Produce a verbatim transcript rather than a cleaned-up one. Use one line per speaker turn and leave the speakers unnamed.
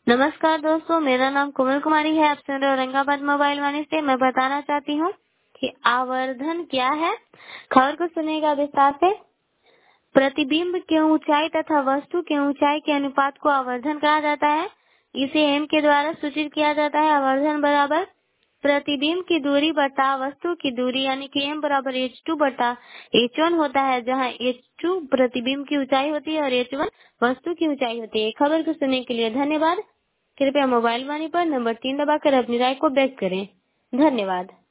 नमस्कार दोस्तों, मेरा नाम कोमल कुमारी है। आप सुन रहे हो औरंगाबाद मोबाइल वाणी से। मैं बताना चाहती हूँ कि आवर्धन क्या है। खबर को सुनेगा विस्तार से। प्रतिबिंब की ऊंचाई तथा वस्तु की ऊंचाई के अनुपात को आवर्धन कहा जाता है। इसे एम के द्वारा सूचित किया जाता है। आवर्धन बराबर प्रतिबिंब की दूरी बटा वस्तु की दूरी, यानी कि एम बराबर एच टू बटा एच वन होता है, जहाँ एच टू प्रतिबिंब की ऊंचाई होती है और एच वन वस्तु की ऊंचाई होती है। खबर को सुनने के लिए धन्यवाद। कृपया मोबाइल वाणी पर नंबर तीन दबाकर अपनी राय को व्यक्त करें। धन्यवाद।